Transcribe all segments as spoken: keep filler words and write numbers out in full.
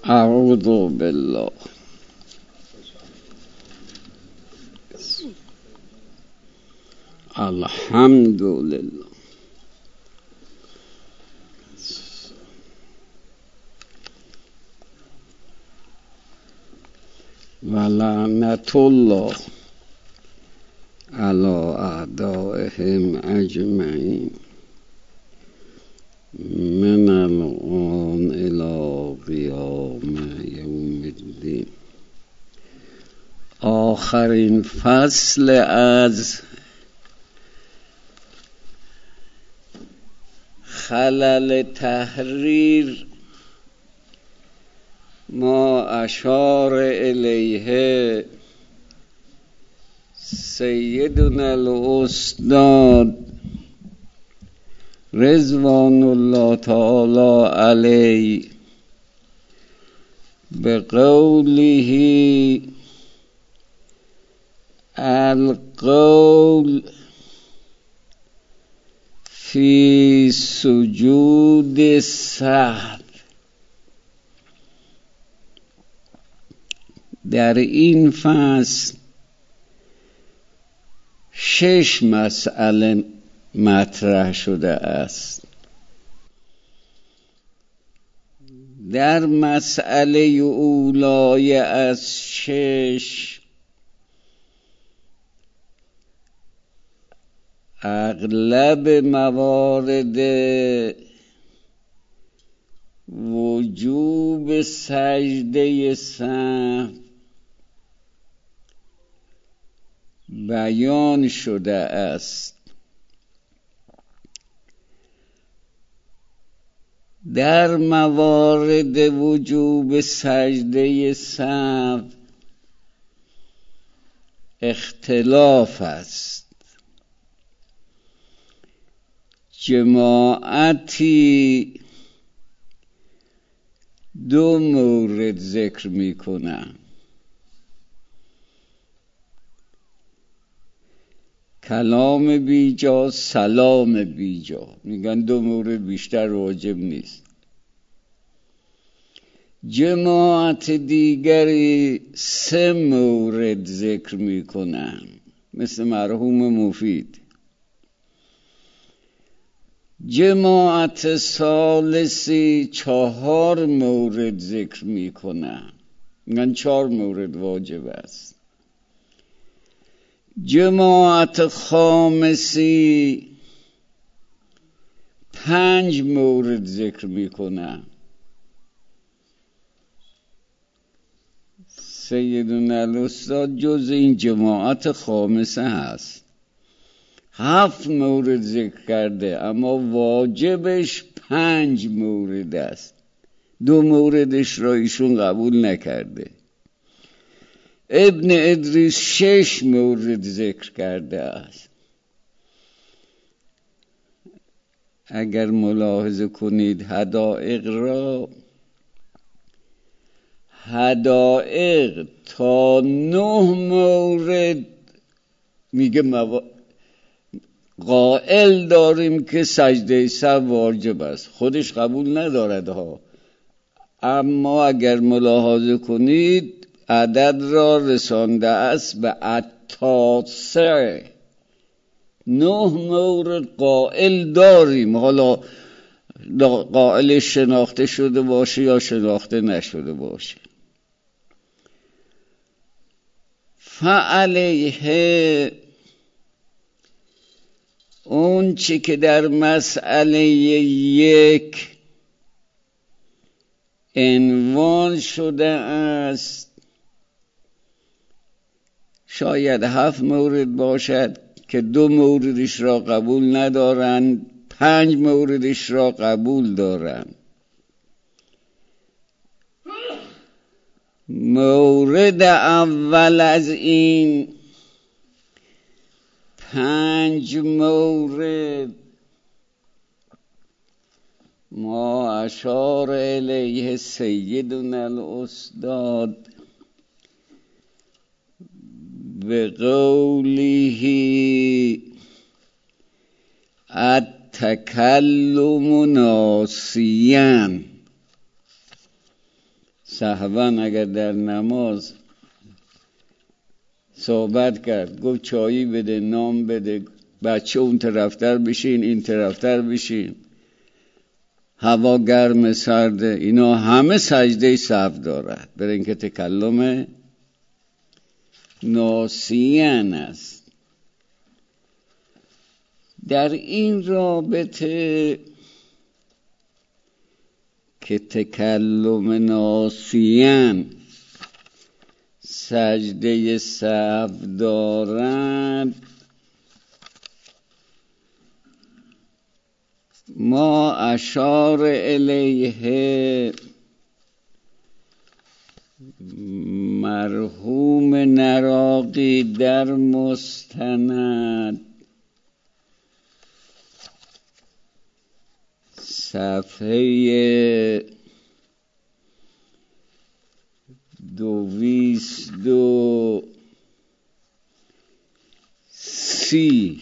اعوذ بالله. الحمد لله. و لعنت الله علی اعدائهم اجمعین من الان الی قیام یوم الدین. آخرین فصل از خلل تحریر ما اشار الیه سیدنا الاستاد رضوان الله تعالی علیه بقوله القول فی سجود سهو. در این فصل شش مسئله مطرح شده است. در مسئله اولای از شش اغلب موارد وجوب سجده سهو بیان شده است. در موارد وجوب سجده سهو اختلاف است. جماعتی دو مورد ذکر می کنند. کلام بیجا، سلام بیجا. میگن دو مورد بیشتر واجب نیست. جماعت دیگری سه مورد ذکر میکنن، مثل مرحوم مفید. جماعت ثالثی چهار مورد ذکر میکنن، میگن چهار مورد واجب است. جماعت خامسی پنج مورد ذکر میکنن. سیدنا الاستاد جز این جماعت خامسه هست، هفت مورد ذکر کرده، اما واجبش پنج مورد است. دو موردش را ایشون قبول نکرده. ابن ادریس شش مورد ذکر کرده است. اگر ملاحظه کنید حدائق را، حدائق تا نه مورد میگه مو... قائل داریم که سجده سهو واجب است. خودش قبول ندارد ها، اما اگر ملاحظه کنید عدد را رسانده است به التاسع. نه مورد قائل داریم، حالا قائل شناخته شده باشه یا شناخته نشده باشه. فعلیه اون چی که در مسئله یک عنوان شده است، شاید هفت مورد باشد که دو موردش را قبول ندارند، پنج موردش را قبول دارند. مورد اول از این پنج مورد ما اشار الیه سیدنا الاستاد به قوله التکلم ناسیاً سهوا اگر در نماز صحبت کرد، گفت چایی بده، نام بده، بچه اون طرفتر بشین این طرفتر بشین، هوا گرم سرده، اینا همه سجده سهو دارد، برای اینکه تکلم ناسیان است. در این رابطه که تکلم ناسیان سجده سهو دارد، ما اشار الیه مرحوم نراقی در مستند صفحه دویست و سی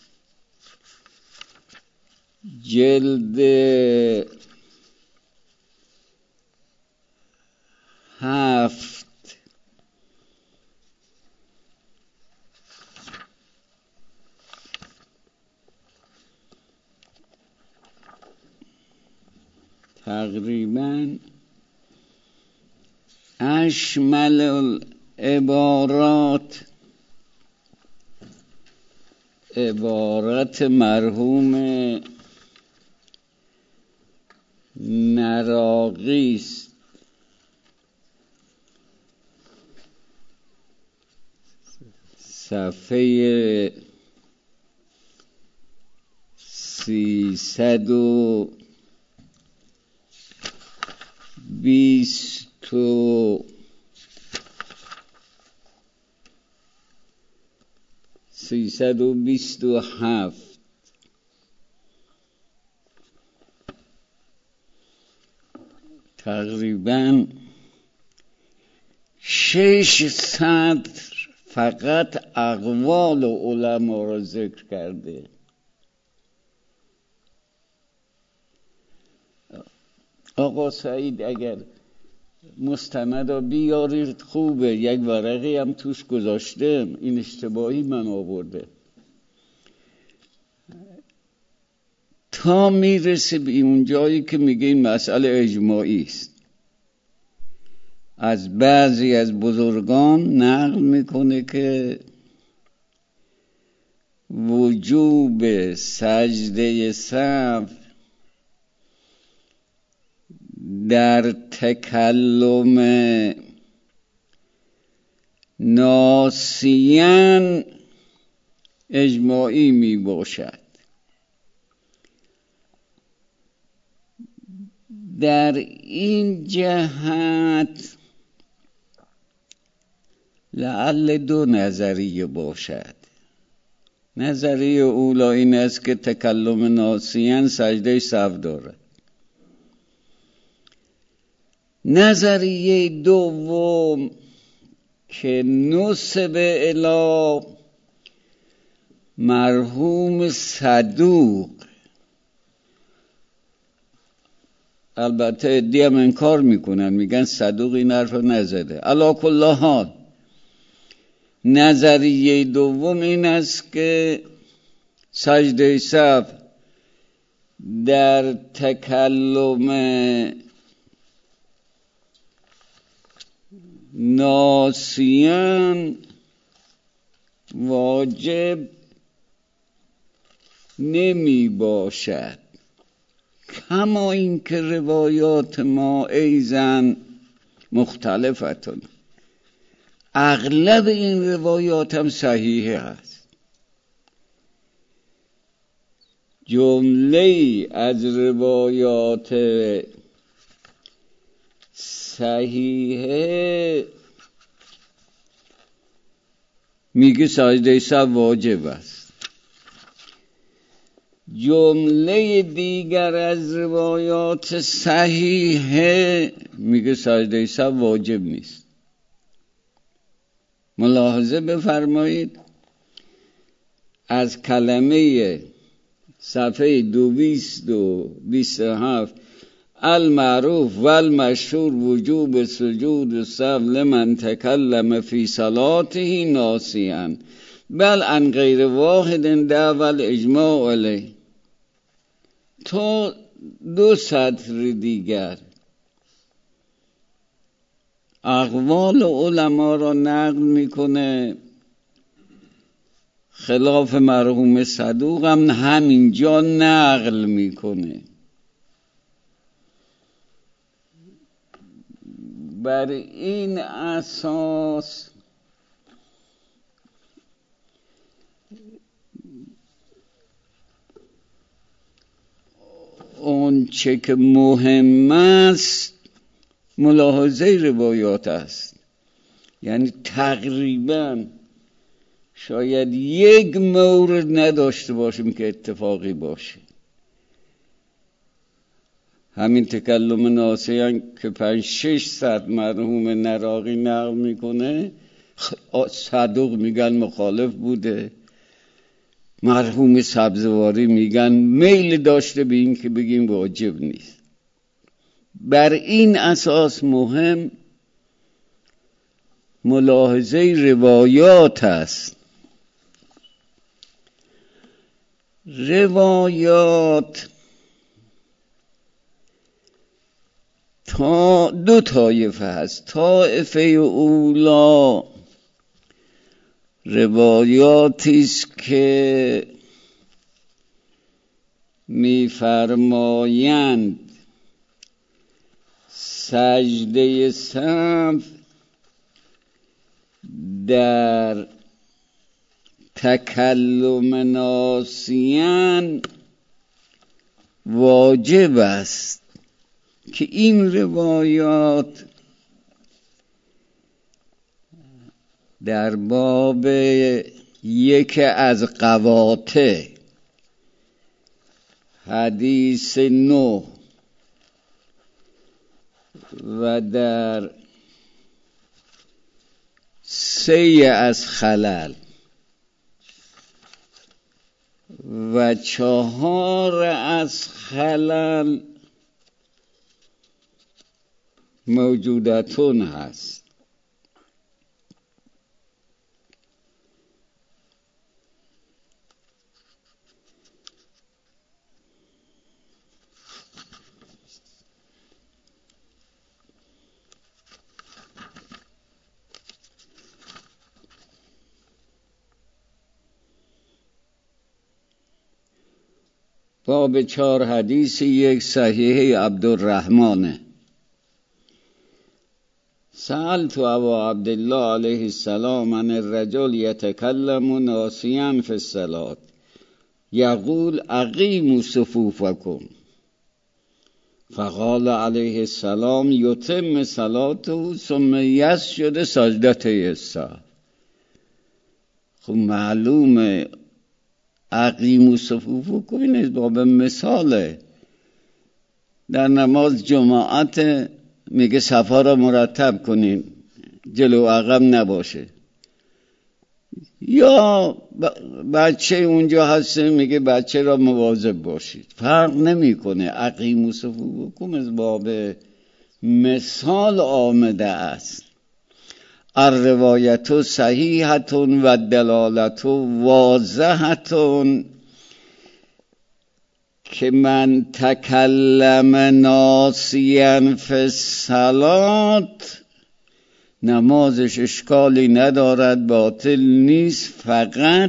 جلد هفت تقریباً اشمل العبارات عبارت مرحوم نراقی است. صفحه سیصد و بیست و سیصد و بیست و هفت تقریباً شش سطر فقط اقوال علما را ذکر کرده. آقا سعید اگر مستند را بیارید خوبه، یک ورقی هم توش گذاشتم، این اشتباهی من آورده، تا میرسه به اون جایی که میگه این مسئله اجماعی است. از بعضی از بزرگان نقل میکنه که وجوب سجده سهو در تکلم ناسیان اجماعی می باشد. در این جهت لعل دو نظریه باشد. نظریه اولا این است که تکلم ناسیان سجده سهو دارد. نظریه دوم که نسب الی مرحوم صدوق، البته ادعی هم انکار میکنن، میگن صدوق این حرف رو نزده. علی کل حال نظریه دوم این است که سجده سهو در تکلم ناسیان واجب نمی باشد، کما این که روایات ما ایزن مختلفتون، اغلب این روایات هم صحیحه است. جمله از روایات صحیحه میگه سجده سهو واجب است، جمله دیگر از روایات صحیحه میگه سجده سهو واجب نیست. ملاحظه بفرمایید از کلمه صفحه دویست و بیست و هفت المعروف و المشهور وجوب سجود السهو لمن تکلم فی صلاته ناسیا بل عن غیر واحد دعوی الاجماع علیه. تا دو سطر دیگر اقوال علما را نقل میکنه، خلاف مرحوم صدوق هم همینجا نقل میکنه. بر این اساس اون چه که مهم است ملاحظه روایات است. یعنی تقریبا شاید یک مورد نداشته باشیم که اتفاقی باشه. همین تکلم ناسیان که پنج شش صد مرحوم نراقی نقل میکنه، صدوق میگن مخالف بوده، مرحوم سبزواری میگن میل داشته به این که بگیم واجب نیست. بر این اساس مهم ملاحظه روایات است. روایات تا دو طایفه هست. طایفه اولا روایاتی است که می‌فرمایند سجده سهو در تکلم ناسیاً واجب است، که این روایات در باب یک از قواطع حدیث نو و در سه از خلل و چهار از خلل موجودتون هست. باب چهار حدیث یک صحیح عبدالرحمنه. سألت ابا عبدالله علیه السلام عن الرجل یتکلم ناسیا فی الصلاة یقول اقیموا صفوفکم فقال علیه السلام یتم صلاته ثم یسجد سجدته السهو. خب معلومه اقیموا صفوفکم این باب مثاله. در نماز جماعت میگه صفا را مرتب کنین، جلو عقب نباشه. یا بچه اونجا هست میگه بچه را مواظب باشید. فرق نمیکنه. اقیموا صفوفکم از باب مثال آمده است. الروایت صحیحة و دلالت واضحة که من تکلم ناسیا فی الصلاة نمازش اشکالی ندارد، باطل نیست، فقط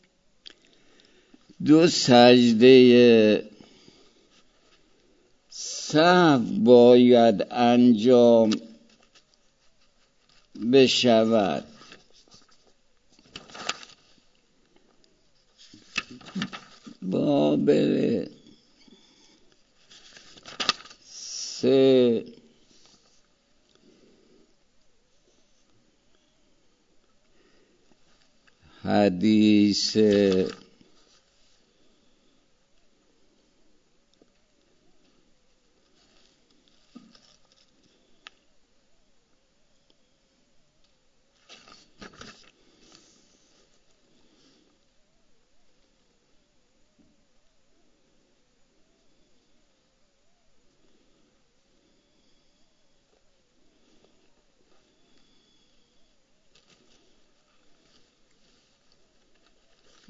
دو سجده سهو باید انجام بشود. باب سه حدیث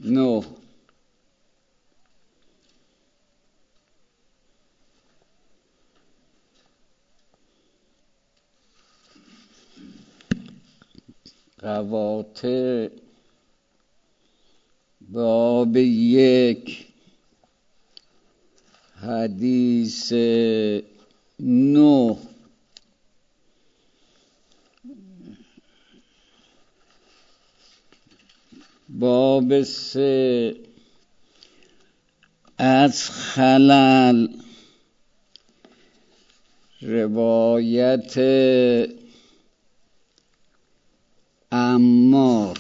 نه. قواطع باب یک حدیث نه. باب سه از خلل روایت عمار.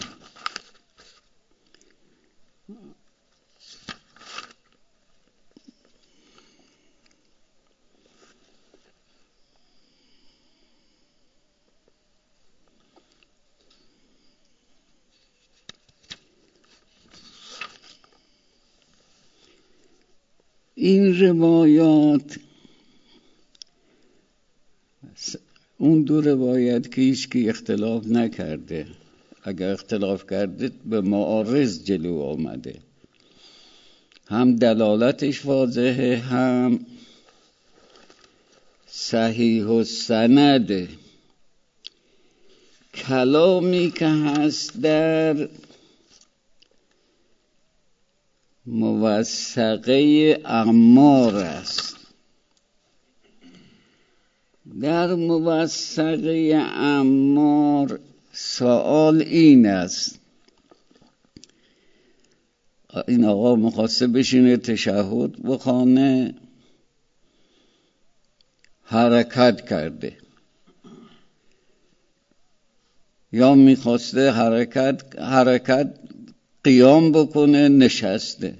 این روایات اون دو روایت که هیچ کی اختلاف نکرده، اگر اختلاف کرده به معارض جلو آمده، هم دلالتش واضحه هم صحیح السنده. کلامی که هست در موثقه عمار است. در موثقه عمار سوال این است، این آقا میخواسته بشینه تشهد بخونه، حرکت کرده، یا میخواسته حرکت حرکت قیام بکنه، نشسته.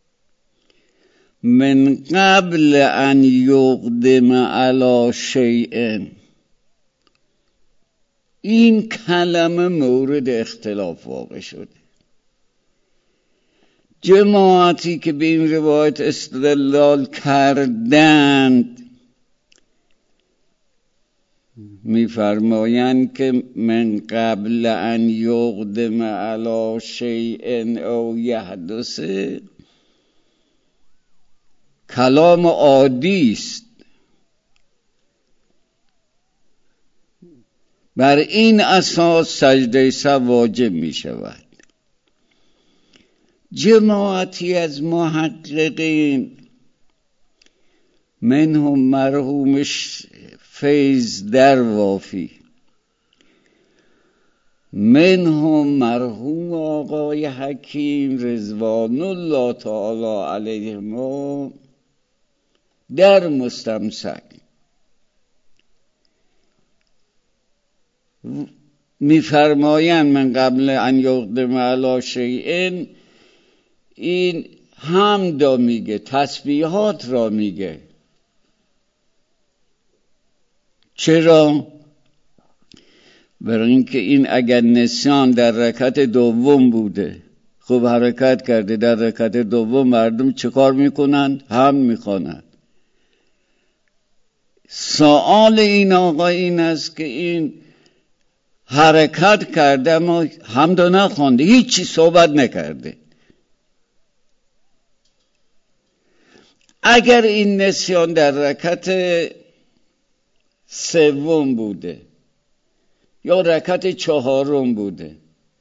من قبل ان یقدم علی شیء، این کلمه مورد اختلاف واقع شده. جماعتی که به این روایت استدلال کردند می‌فرمایند که من قبل ان یقدم علی شیء او یحدث کلام عادی است. بر این اساس سجده سهو واجب می شود. جماعتی از محققین منهم مرحوم فیض دروافی، منهم مرحوم آقای حکیم رضوان الله تعالی علیهم در مستمسک می‌فرمایند من قبل ان یقدم علی شیء، این حمد را میگه، تسبیحات را میگه. چرا؟ برای اینکه این اگر نسیان در رکعت دوم بوده، خب حرکت کرده، در رکعت دوم مردم چه کار میکنند؟ حمد میخوانند. سوال این آقا این است که این حرکت کرده اما حمد نخوانده، هیچی صحبت نکرده. اگر این نسیان در رکعت سوم بوده یا رکعت چهارم بوده،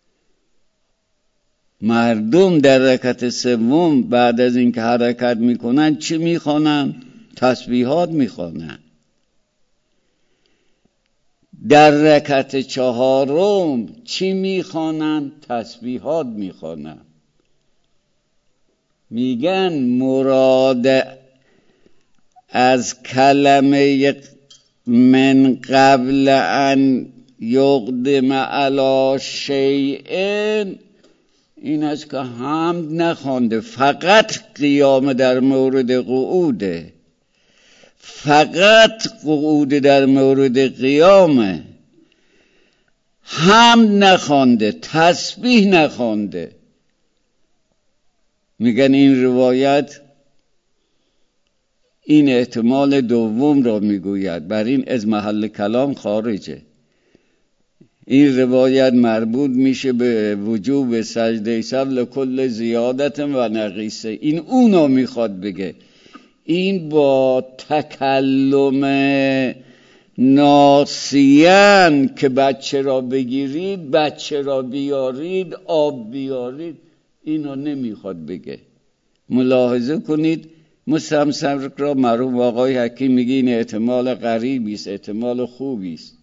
مردم در رکعت سوم بعد از اینکه حرکت میکنن چی میخوانن؟ تسبیحات میخوانن. در رکعت چهارم چی میخوانن؟ تسبیحات میخوانن. میگن مراد از کلمه من قبل ان یقدم علی شیء این است که حمد نخوانده، فقط قیام در مورد قعوده، فقط قعود در مورد قیامه، حمد نخوانده، تسبیح نخوانده. میگن این روایت این احتمال دوم را میگوید، بر این از محل کلام خارجه. این روایت مربوط میشه به وجوب سجده سهو لکل زیادت و نقیصه. این اونو میخواد بگه. این با تکلم ناسیان که بچه را بگیرید، بچه را بیارید، آب بیارید، اینو نمیخواد بگه. ملاحظه کنید مستمسک را مرحوم آقای حکیم میگه این احتمال غریبی است، احتمال خوبی است.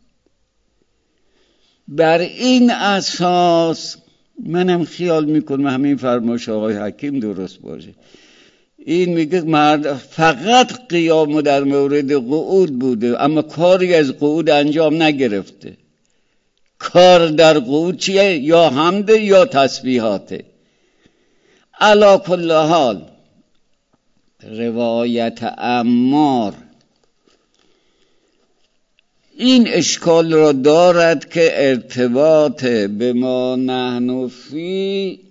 بر این اساس منم خیال میکنم همین فرمایش آقای حکیم درست باشه. این میگه مرد فقط قیام در مورد قعود بوده اما کاری از قعود انجام نگرفته. کار در قعود چیه؟ یا حمد یا تسبیحاته. علی کل حال روایت عمار این اشکال را دارد که ارتباط به ما نحن فی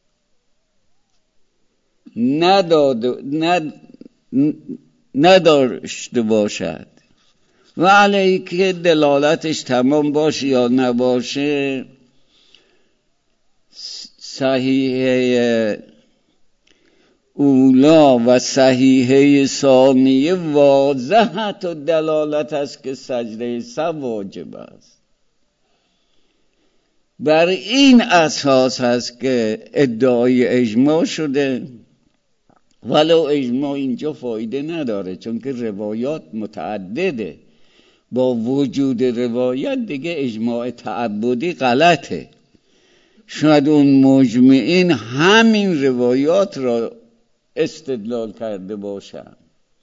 نداده نداشته باشد و علیه که دلالتش تمام باشه یا نباشه صحیحه اولا و صحیحه ثانیه واضحت و دلالت است که سجده سهو واجب است. بر این اساس هست که ادعای اجماع شده، ولو اجماع اینجا فایده نداره چون که روایات متعدده. با وجود روایت دیگه اجماع تعبدی غلطه. شاید اون مجمعین همین روایات را استدلال کرده باشند.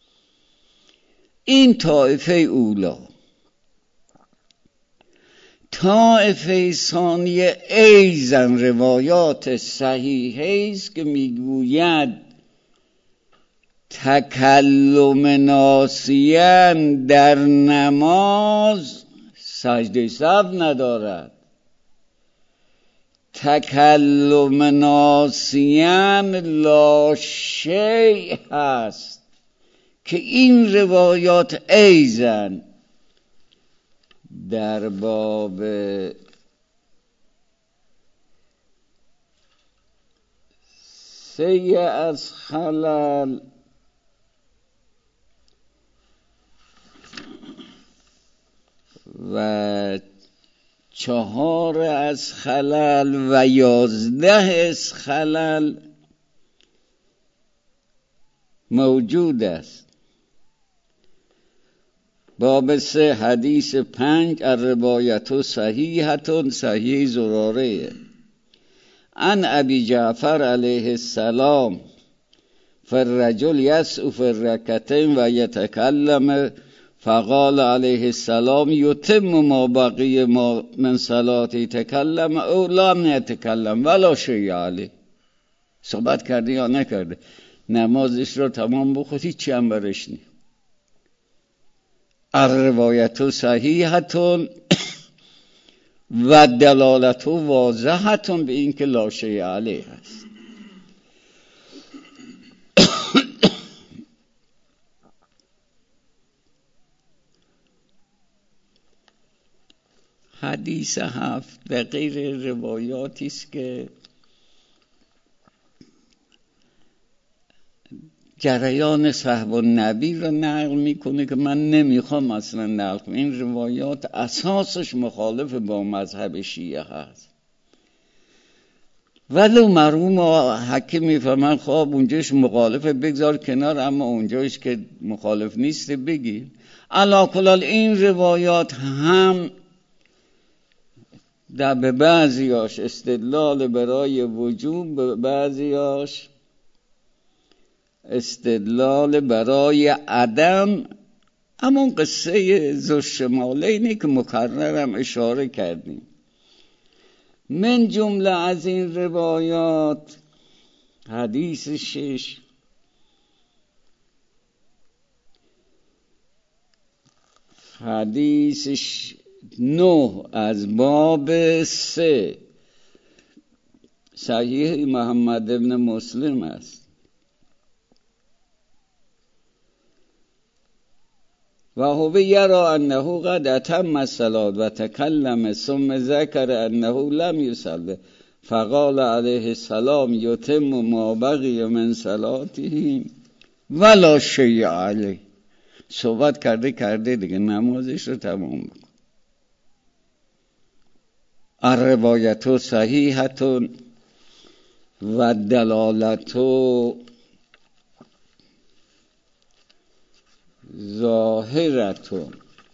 این طایفه اولا. طایفه ثانیه ایزن روایات صحیحه است که میگوید تکلم ناسیان در نماز سجده سهو ندارد. تکلم ناسیان لا شیء هست که این روایات ایزن در باب سه از خلل و چهار از خلل و یازده از خلل موجود است. باب سه حدیث پنج الروایت صحیحة صحیح زراره عن ابی جعفر علیه السلام فالرجل یسعو فی الرکعتین و یتکلم فقال علیه السلام یتم ما بقی ما من صلاتی تکلم او لم یتکلم ولا شیء علیه. صحبت کرده یا نکرده، نمازش رو تمام بخود هیچی هم برش نی. الروایت صحیحتون و دلالت واضحتون به این که لا شیء علیه هست. حدیث هفت و غیر روایاتی است که جریان صحب النبی را نقل میکنه که من نمیخوام اصلا نقل کنم. این روایات اساسش مخالف با مذهب شیعه هست. ولو مرحوم حکیم میفهمن خواب اونجاش مخالفه بگذار کنار، اما اونجاش که مخالف نیست بگی. علی کل حال این روایات هم در به بعضیاش استدلال برای وجوب، به بعضیاش استدلال برای عدم. همون قصه ذوالشمالینی که مکررم اشاره کردیم. من جمله از این روایات حدیث شش حدیث نه از باب سه صحیح محمد ابن مسلم است و هو یرا انه قد اتم الصلاة و تکلم ثم ذکر انه لم یصلی فقال علیه السلام یتم ما بقی من صلاته ولا شیء علیه. صحبت کرده کرده دیگه نمازش رو تمام بکن. الروایت صحیحه و دلالت ظاهرتون.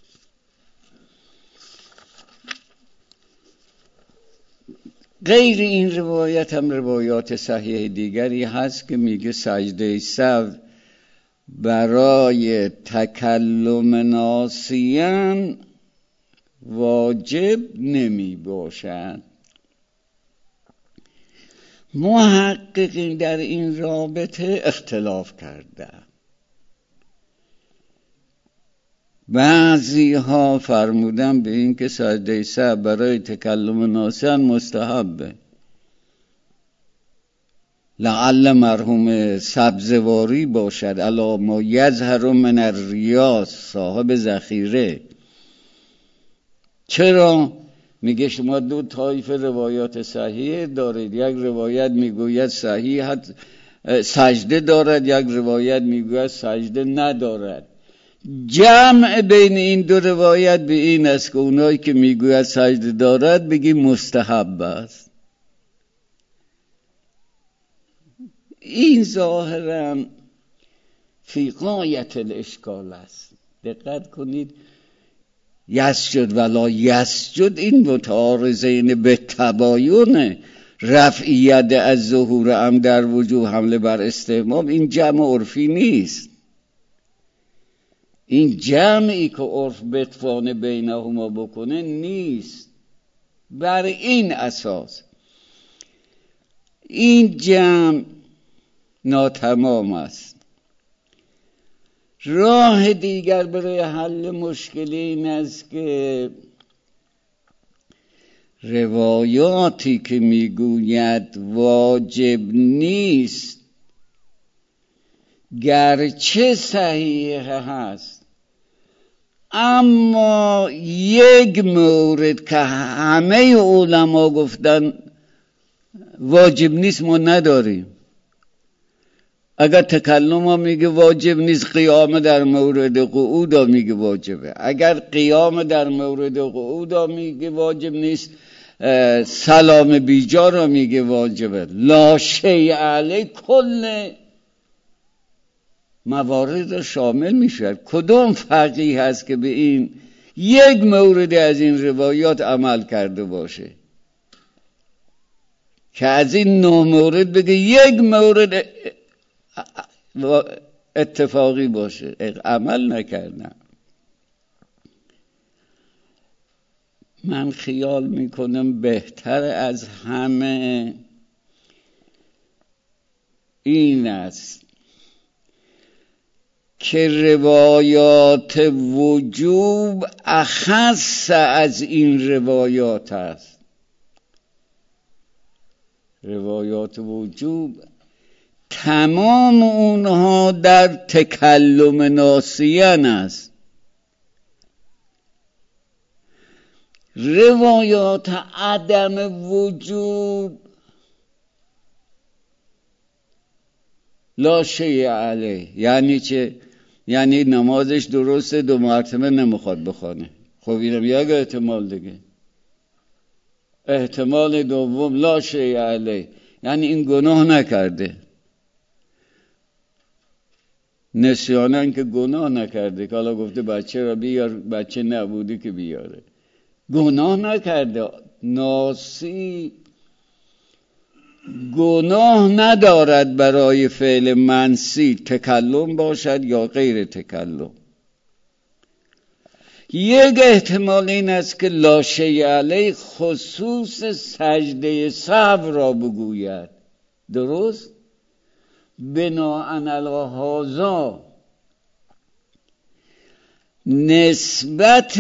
غیر این روایت هم روایات صحیح دیگری هست که میگه سجده سهو برای تکلم ناسیان واجب نمی باشد. محققین در این رابطه اختلاف کردند. بعضی ها فرمودن به این که سجده سهو برای تکلم ناسیان مستحبه، لعل مرحوم سبزواری باشد الا ما یظهر من الریاض صاحب ذخیره. چرا؟ میگه شما دو طایفه روایات صحیح دارید، یک روایت میگوید صحیح سجده دارد، یک روایت میگوید سجده ندارد. جمع بین این دو روایت به این است که اونایی که میگوید سجده دارد بگی مستحب است. این ظاهرا فی غایت الاشکال است. دقت کنید، یسجد ولا یسجد این متعارضین به تباین رفعیت از ظهور ام در وجوه حمله بر استحباب، این جمع عرفی نیست. این جمعی که عرف بتوانه بینهما بکنه نیست. بر این اساس این جمع ناتمام است. راه دیگر برای حل مشکل این است که روایاتی که میگوید واجب نیست گرچه صحیح هست، اما یک مورد که همه علما گفتن واجب نیست ما نداریم. اگر تکلم ها میگه واجب نیست، قیام در مورد قعود ها میگه واجبه. اگر قیام در مورد قعود ها میگه واجب نیست، سلام بیجا را میگه واجبه. لا شیء علیه کل موارد را شامل میشه. کدوم فقیه هست که به این یک مورد از این روایات عمل کرده باشه که از این نه مورد بگه یک مورد اتفاقی باشه؟ عمل نکردم. من خیال میکنم بهتر از همه این است که روایات وجوب اخص از این روایات است. روایات وجوب تمام اونها در تکلم ناسیان است. روایات عدم وجوب لا شیء علیه یعنی چه؟ یعنی نمازش درسته، دو مرتبه نمیخواد بخونه. خب اینم یک احتمال دیگه. احتمال دوم لا شیء علیه یعنی این گناه نکرده. نسیانن که گناه نکرده، که حالا گفته بچه را بیار، بچه نبوده که بیاره. گناه نکرده. ناسی گناه ندارد برای فعل منسی، تکلم باشد یا غیر تکلم. یک احتمال این است که لا شیء علیه خصوص سجده سهو را بگوید. درست؟ بناءً علی هذا نسبت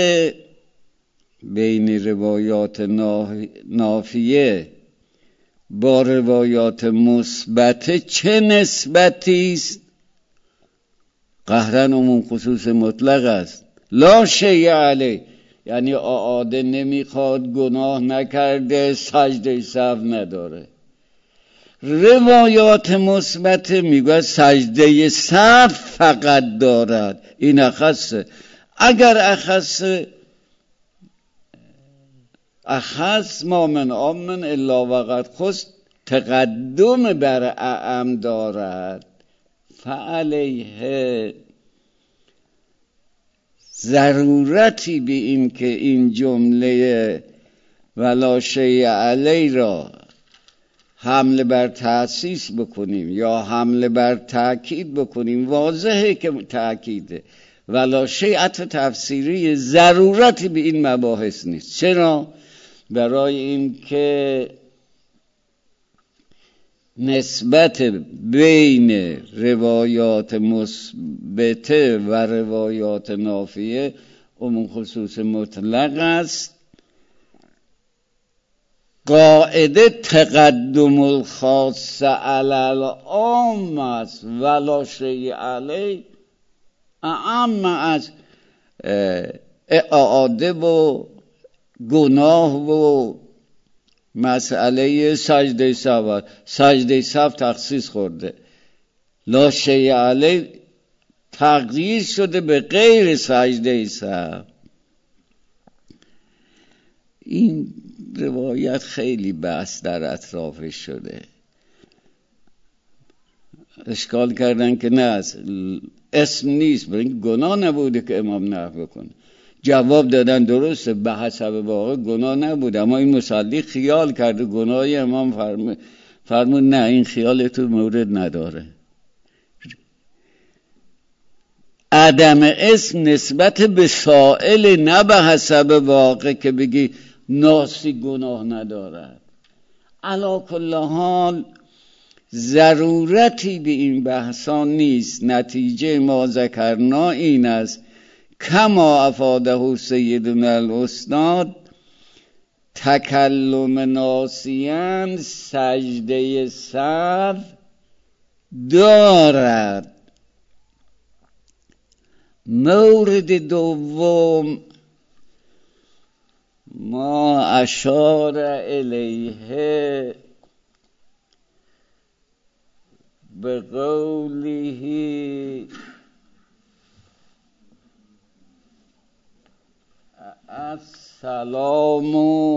بین روایات نافیه با روایات مثبت چه نسبتی است؟ قهرن عموم خصوص مطلق است. لا شیء علیه یعنی اعاده نمیخواد، گناه نکرده، سجده سهو نداره. روایات مثبت میگه سجده سهو فقط دارد، این اخصه. اگر اخص اخص ما من آمن الا وقد خص تقدم بر اعم دارد، فعلیه ضرورتی به این که این جمله ولا شیء علیه را حمله بر تأسیس بکنیم یا حمله بر تأکید بکنیم. واضحه که تأکیده، ولا شیء عطف تفسیری، ضرورتی به این مباحث نیست. چرا؟ برای این که نسبت بین روایات مثبته و روایات نافیه عموم خصوص مطلق است. قاعده تقدم الخاص علی العام است، ولا شیء علیه اعم از اعاده و گناه و مسئله سجده سهو. سجده سهو تخصیص خورده، لا شیء علیه تغییر شده به غیر سجده سهو. این روایت خیلی بحث در اطرافش شده، اشکال کردن که نه اسم نیست، برای این گناه نبوده که امام نقل بکنه. جواب دادن درسته، به حسب واقع گناه نبوده، اما این مصلی خیال کرده گناه. امام فرمود فرمود نه، این خیال تو مورد نداره. عدم اسم نسبت به سائل، نه به حسب واقع که بگی ناسی گناه ندارد. علی کل حال ضرورتی به این بحثان نیست. نتیجه ما ذکرنا این است کما افاده سیدنا الاستاد، تکلم ناسیان سجده سهو دارد. مورد دوم ما اشار الیه به قوله السلام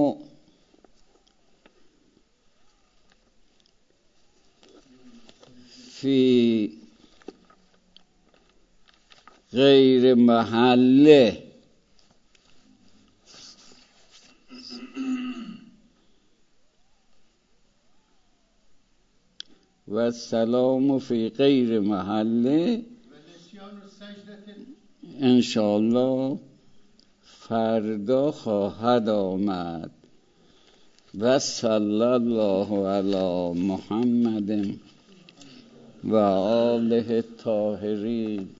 فی غیر محله و السلام فی غیر محله انشاءالله فردا خواهد آمد. و صلی الله علی محمد و آله الطاهرین.